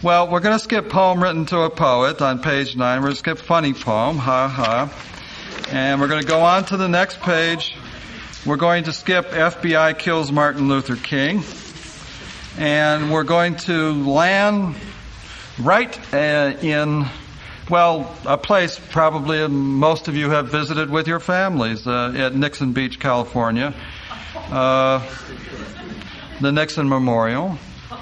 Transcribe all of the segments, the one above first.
Well, we're going to skip poem written to a poet on page 9. We're going to skip funny poem, ha ha. And we're going to go on to the next page. We're going to skip FBI kills Martin Luther King. And we're going to land right in, well, a place probably most of you have visited with your families, at Nixon Beach, California. The Nixon Memorial.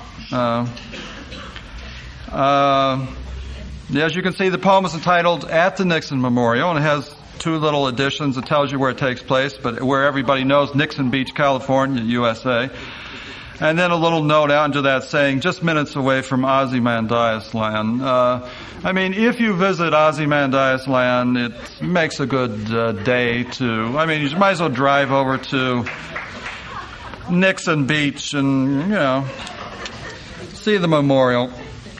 As you can see, the poem is entitled At the Nixon Memorial, and it has two little additions. It tells you where it takes place, but where everybody knows, Nixon Beach, California, USA. And then a little note out into that saying, just minutes away from Ozymandias land. I mean, if you visit Ozymandias land, it makes a good day to, I mean, you might as well drive over to Nixon Beach and, you know, see the memorial.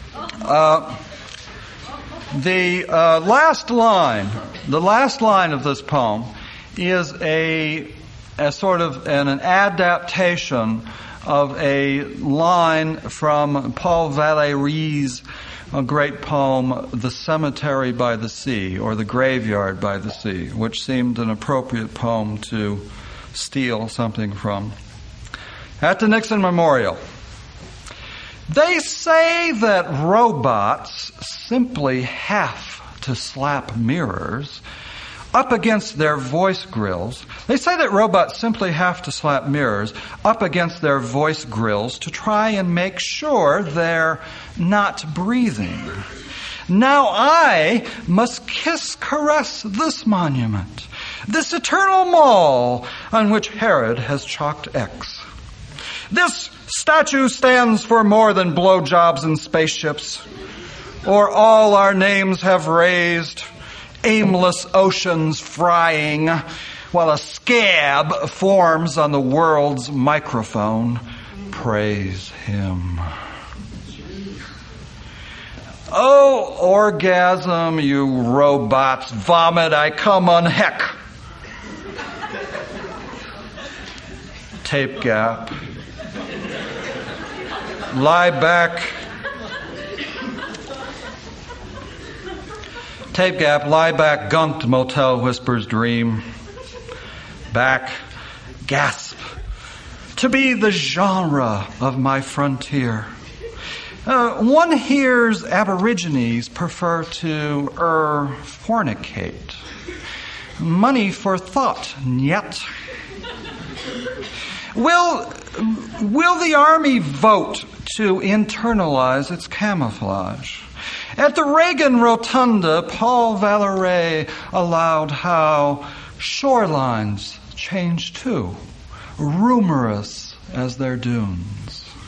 The last line of this poem is a sort of an adaptation of a line from Paul Valéry's great poem, The Cemetery by the Sea, or The Graveyard by the Sea, which seemed an appropriate poem to steal something from. At the Nixon Memorial. They say that robots simply have to slap mirrors up against their voice grills. They say that robots simply have to slap mirrors up against their voice grills to try and make sure they're not breathing. Now I must caress this monument, this eternal mall on which Herod has chalked X. This statue stands for more than blowjobs and spaceships, or all our names have raised, aimless oceans frying, while a scab forms on the world's microphone. Praise him. Oh, orgasm, you robots, vomit, I come on heck. Tape gap. Lie back. Tape gap, lie back, gunked, motel whispers dream. Back, gasp. To be the genre of my frontier. One hears Aborigines prefer to fornicate. Money for thought, yet. Will the army vote to internalize its camouflage? At the Reagan Rotunda, Paul Valéry allowed how shorelines change too, rumorous as their dunes.